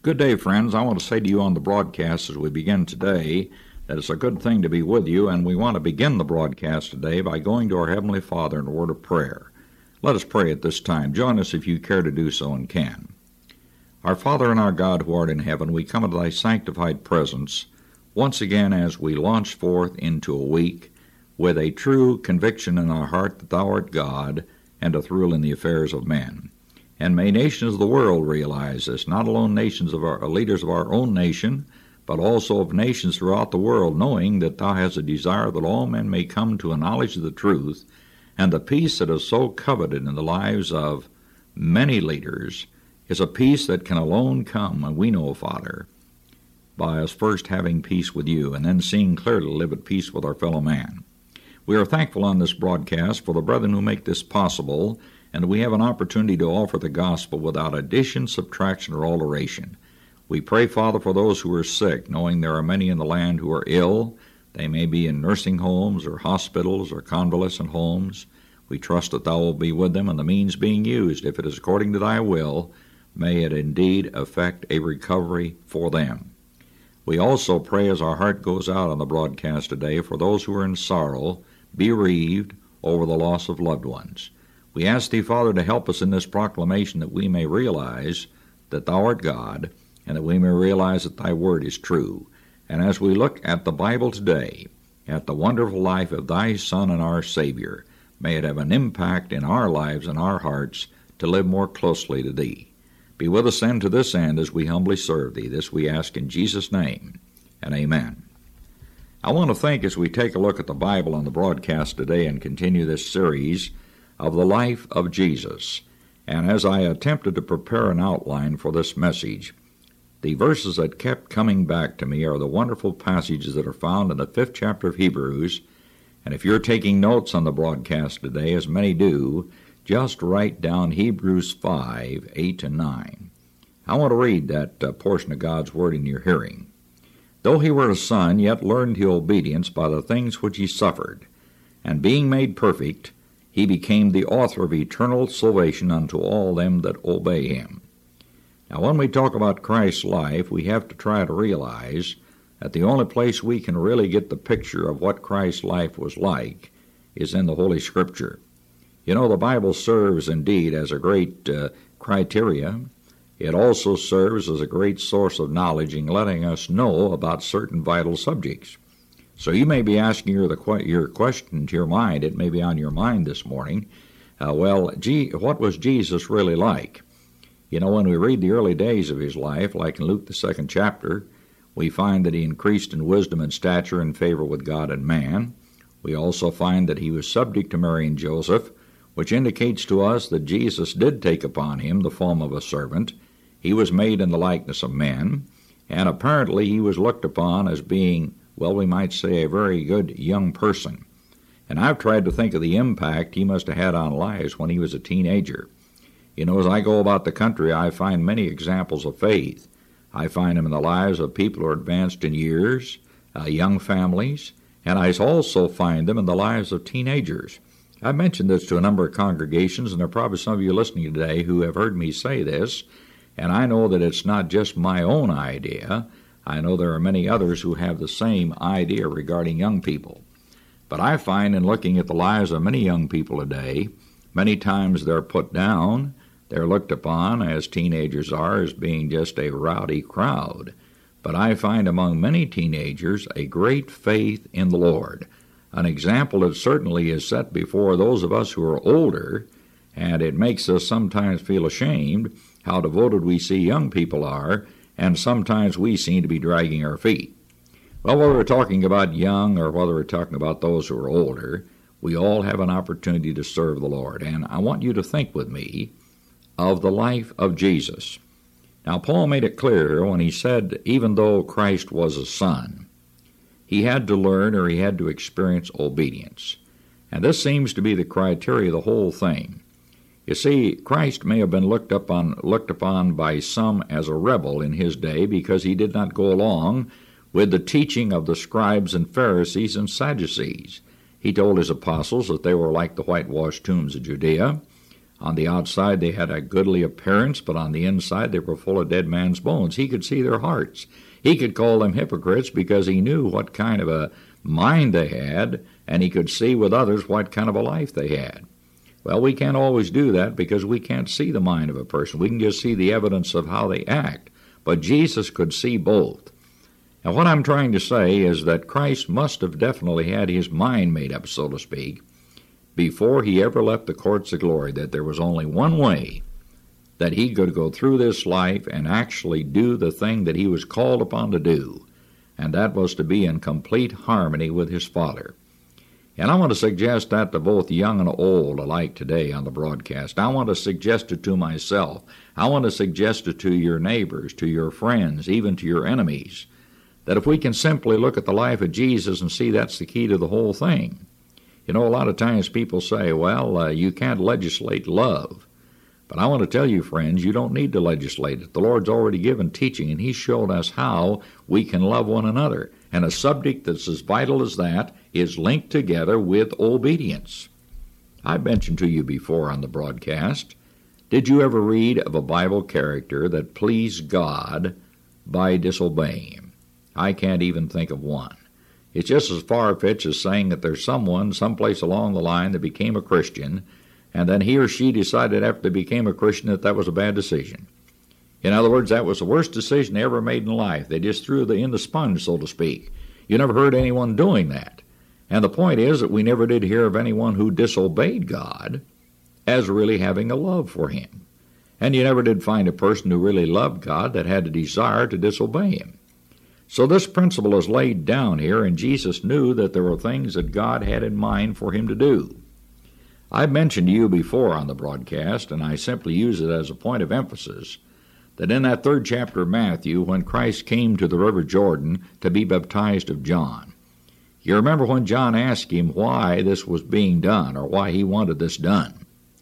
Good day, friends. I want to say to you on the broadcast as we begin today that it's a good thing to be with you, and we want to begin the broadcast today by going to our Heavenly Father in a word of prayer. Let us pray at this time. Join us if you care to do so and can. Our Father and our God who art in heaven, we come into thy sanctified presence once again as we launch forth into a week with a true conviction in our heart that thou art God and doth rule in the affairs of men. And may nations of the world realize this, not alone nations of our leaders of our own nation, but also of nations throughout the world, knowing that thou hast a desire that all men may come to a knowledge of the truth, and the peace that is so coveted in the lives of many leaders is a peace that can alone come, and we know, Father, by us first having peace with you, and then seeing clearly to live at peace with our fellow man. We are thankful on this broadcast for the brethren who make this possible, and we have an opportunity to offer the gospel without addition, subtraction, or alteration. We pray, Father, for those who are sick, knowing there are many in the land who are ill. They may be in nursing homes or hospitals or convalescent homes. We trust that thou wilt be with them and the means being used, if it is according to thy will, may it indeed effect a recovery for them. We also pray as our heart goes out on the broadcast today for those who are in sorrow, bereaved over the loss of loved ones. We ask thee, Father, to help us in this proclamation that we may realize that thou art God and that we may realize that thy word is true. And as we look at the Bible today, at the wonderful life of thy Son and our Savior, may it have an impact in our lives and our hearts to live more closely to thee. Be with us then to this end as we humbly serve thee. This we ask in Jesus' name, and amen. I want to think as we take a look at the Bible on the broadcast today and continue this series of the life of Jesus. And as I attempted to prepare an outline for this message, the verses that kept coming back to me are the wonderful passages that are found in the 5th chapter of Hebrews. And if you're taking notes on the broadcast today, as many do, just write down Hebrews 5, 8 and 9. I want to read that portion of God's word in your hearing. Though he were a son, yet learned he obedience by the things which he suffered. And being made perfect, he became the author of eternal salvation unto all them that obey him. Now, when we talk about Christ's life, we have to try to realize that the only place we can really get the picture of what Christ's life was like is in the Holy Scripture. You know, the Bible serves indeed as a great criteria. It also serves as a great source of knowledge in letting us know about certain vital subjects. So you may be asking your question to your mind. It may be on your mind this morning. What was Jesus really like? You know, when we read the early days of his life, like in Luke the 2nd chapter, we find that he increased in wisdom and stature and favor with God and man. We also find that he was subject to Mary and Joseph, which indicates to us that Jesus did take upon him the form of a servant. He was made in the likeness of men, and apparently he was looked upon as being, well, we might say, a very good young person. And I've tried to think of the impact he must have had on lives when he was a teenager. You know, as I go about the country, I find many examples of faith. I find them in the lives of people who are advanced in years, young families, and I also find them in the lives of teenagers. I've mentioned this to a number of congregations, and there are probably some of you listening today who have heard me say this, and I know that it's not just my own idea. I know there are many others who have the same idea regarding young people. But I find in looking at the lives of many young people today, many times they're put down, they're looked upon, as teenagers are, as being just a rowdy crowd. But I find among many teenagers a great faith in the Lord, an example that certainly is set before those of us who are older, and it makes us sometimes feel ashamed how devoted we see young people are, and sometimes we seem to be dragging our feet. Well, whether we're talking about young or whether we're talking about those who are older, we all have an opportunity to serve the Lord. And I want you to think with me of the life of Jesus. Now, Paul made it clear when he said, even though Christ was a son, he had to learn or he had to experience obedience. And this seems to be the criteria of the whole thing. You see, Christ may have been looked upon by some as a rebel in his day because he did not go along with the teaching of the scribes and Pharisees and Sadducees. He told his apostles that they were like the whitewashed tombs of Judea. On the outside they had a goodly appearance, but on the inside they were full of dead man's bones. He could see their hearts. He could call them hypocrites because he knew what kind of a mind they had, and he could see with others what kind of a life they had. Well, we can't always do that because we can't see the mind of a person. We can just see the evidence of how they act. But Jesus could see both. And what I'm trying to say is that Christ must have definitely had his mind made up, so to speak, before he ever left the courts of glory, that there was only one way that he could go through this life and actually do the thing that he was called upon to do, and that was to be in complete harmony with his Father. And I want to suggest that to both young and old alike today on the broadcast. I want to suggest it to myself. I want to suggest it to your neighbors, to your friends, even to your enemies, that if we can simply look at the life of Jesus and see that's the key to the whole thing. You know, a lot of times people say, well, you can't legislate love. But I want to tell you, friends, you don't need to legislate it. The Lord's already given teaching, and He showed us how we can love one another. And a subject that's as vital as that is linked together with obedience. I've mentioned to you before on the broadcast, did you ever read of a Bible character that pleased God by disobeying Him? I can't even think of one. It's just as far-fetched as saying that there's someone someplace along the line that became a Christian, and then he or she decided after they became a Christian that that was a bad decision. In other words, that was the worst decision they ever made in life. They just threw in the sponge, so to speak. You never heard anyone doing that. And the point is that we never did hear of anyone who disobeyed God as really having a love for Him. And you never did find a person who really loved God that had a desire to disobey Him. So this principle is laid down here, and Jesus knew that there were things that God had in mind for Him to do. I've mentioned to you before on the broadcast, and I simply use it as a point of emphasis, that in that 3rd chapter of Matthew, when Christ came to the river Jordan to be baptized of John, you remember when John asked him why this was being done, or why he wanted this done.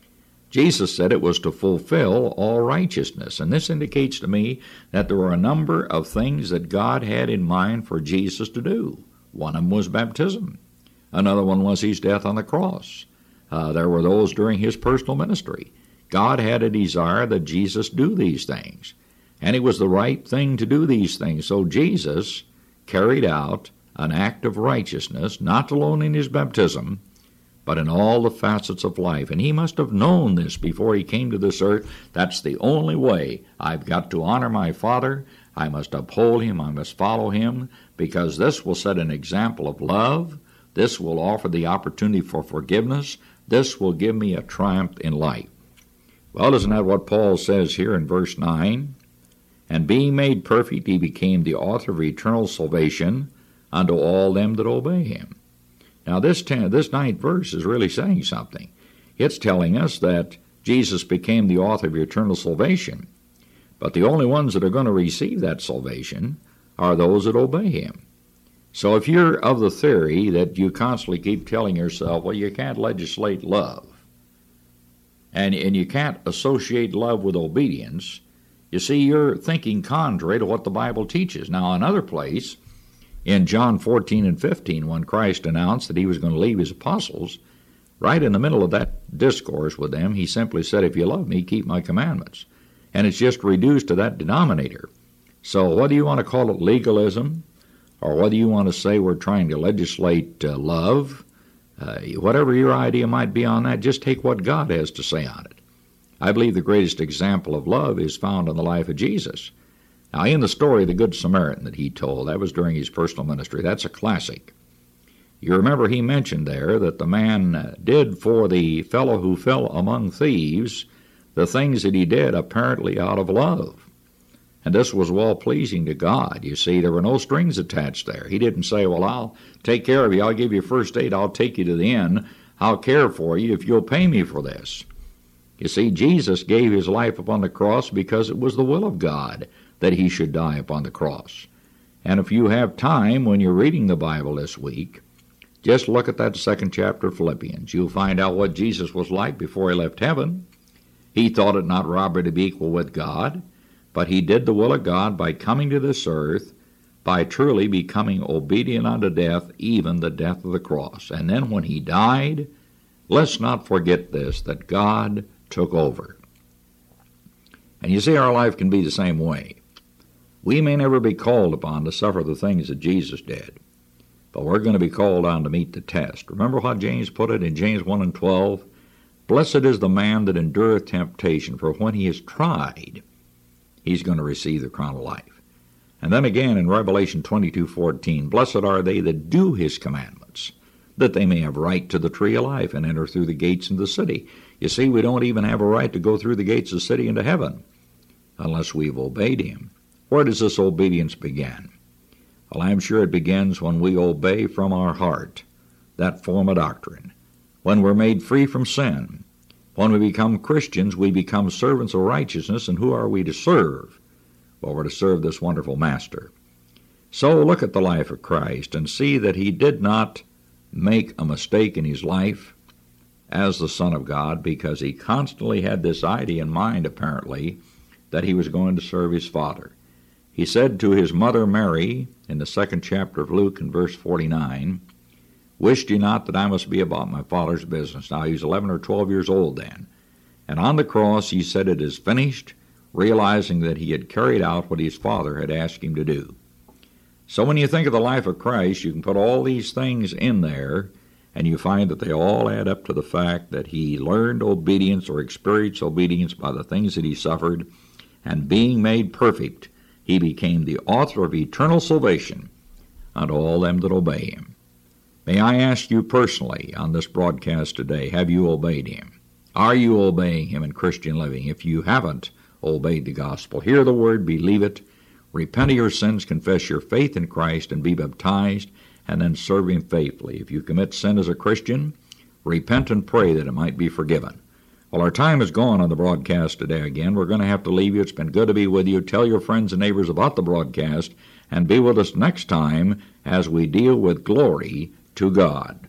Jesus said it was to fulfill all righteousness, and this indicates to me that there were a number of things that God had in mind for Jesus to do. One of them was baptism. Another one was His death on the cross. There were those during His personal ministry. God had a desire that Jesus do these things, and it was the right thing to do these things. So Jesus carried out an act of righteousness, not alone in His baptism, but in all the facets of life. And He must have known this before He came to this earth. That's the only way I've got to honor my Father. I must uphold Him. I must follow Him, because this will set an example of love. This will offer the opportunity for forgiveness. This will give me a triumph in life. Well, isn't that what Paul says here in verse 9? And being made perfect, He became the author of eternal salvation unto all them that obey Him. Now, this 9th verse is really saying something. It's telling us that Jesus became the author of eternal salvation, but the only ones that are going to receive that salvation are those that obey Him. So if you're of the theory that you constantly keep telling yourself, well, you can't legislate love, and you can't associate love with obedience, you see, you're thinking contrary to what the Bible teaches. Now, another place, in John 14 and 15, when Christ announced that He was going to leave His apostles, right in the middle of that discourse with them, He simply said, if you love Me, keep My commandments. And it's just reduced to that denominator. So whether you want to call it legalism, or whether you want to say we're trying to legislate love, whatever your idea might be on that, just take what God has to say on it. I believe the greatest example of love is found in the life of Jesus. Now, in the story of the Good Samaritan that He told, that was during His personal ministry. That's a classic. You remember He mentioned there that the man did for the fellow who fell among thieves the things that he did apparently out of love. And this was well-pleasing to God. You see, there were no strings attached there. He didn't say, well, I'll take care of you. I'll give you first aid. I'll take you to the inn. I'll care for you if you'll pay me for this. You see, Jesus gave His life upon the cross because it was the will of God that He should die upon the cross. And if you have time when you're reading the Bible this week, just look at that 2nd chapter of Philippians. You'll find out what Jesus was like before He left heaven. He thought it not robbery to be equal with God, but He did the will of God by coming to this earth, by truly becoming obedient unto death, even the death of the cross. And then when He died, let's not forget this, that God took over. And you see, our life can be the same way. We may never be called upon to suffer the things that Jesus did, but we're going to be called on to meet the test. Remember how James put it in James 1:12? Blessed is the man that endureth temptation, for when he is tried, he's going to receive the crown of life. And then again in Revelation 22:14, blessed are they that do his commandments, that they may have right to the tree of life and enter through the gates into the city. You see, we don't even have a right to go through the gates of the city into heaven unless we've obeyed him. Where does this obedience begin? Well, I'm sure it begins when we obey from our heart that form of doctrine. When we're made free from sin. When we become Christians, we become servants of righteousness, and who are we to serve? Well, we're to serve this wonderful Master. So look at the life of Christ and see that he did not make a mistake in his life as the Son of God, because he constantly had this idea in mind, apparently, that he was going to serve his Father. He said to his mother Mary in the 2nd chapter of Luke in verse 49, "Wished ye not that I must be about my Father's business?" Now he was 11 or 12 years old then. And on the cross he said, "It is finished," realizing that he had carried out what his Father had asked him to do. So when you think of the life of Christ, you can put all these things in there, and you find that they all add up to the fact that he learned obedience or experienced obedience by the things that he suffered, and being made perfect, he became the author of eternal salvation unto all them that obey him. May I ask you personally on this broadcast today, have you obeyed him? Are you obeying him in Christian living? If you haven't obeyed the gospel, hear the word, believe it, repent of your sins, confess your faith in Christ, and be baptized, and then serve him faithfully. If you commit sin as a Christian, repent and pray that it might be forgiven. Well, our time is gone on the broadcast today again. We're going to have to leave you. It's been good to be with you. Tell your friends and neighbors about the broadcast, and be with us next time as we deal with glory to God.